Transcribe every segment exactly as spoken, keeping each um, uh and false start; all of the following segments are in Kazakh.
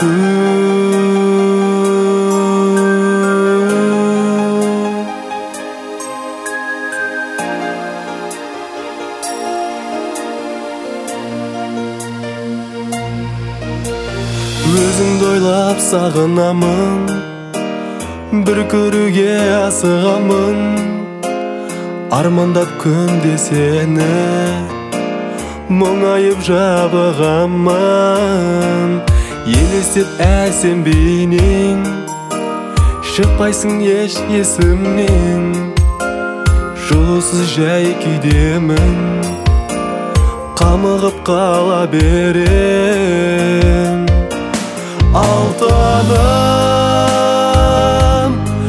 Өзіңді ойлап сағынамын, бір көруге асығамын, армандап күнде сені мұңайып жабығамын. Елестеп әсем бейнең, шықпайсың еш есімнен, жылусыз жай күйдемін, қамығып қала берем. Алтыным,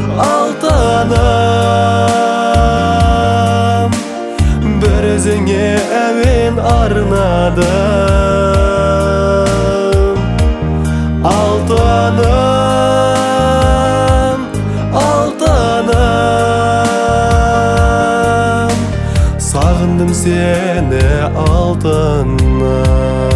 алтыным, бір өзіңе әуен арнадым. Алтыным, алтыным, сағындым сені алтыным.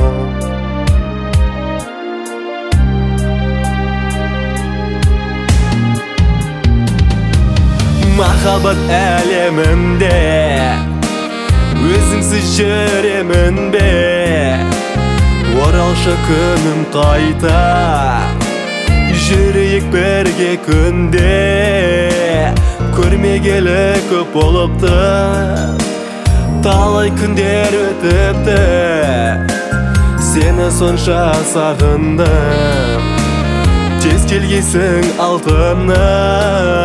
Махаббат әлемінде өзіңсіз жүремін бе? Оралшы күнім қайта, жүрейік бірге күнде. Көрмегелі көп болыпты, талай күндер өтіпті, сені сонша сағындым, тез келгейсің алтыным.